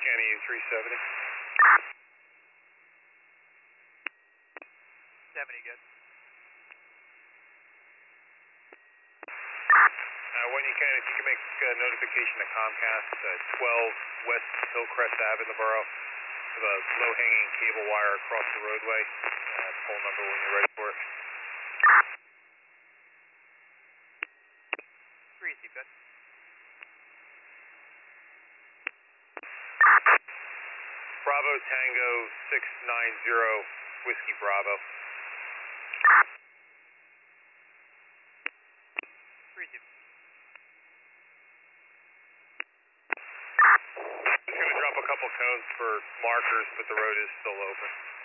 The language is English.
Scanning you 370. 70, good. When you can, if you can make notification to Comcast, 12 West Hillcrest Ave in the borough, the low-hanging cable wire across the roadway. Poll number when you're ready for it. 3 is good. Bravo Tango 690 Whiskey Bravo. 3 2. Just going to drop a couple cones for markers, but the road is still open.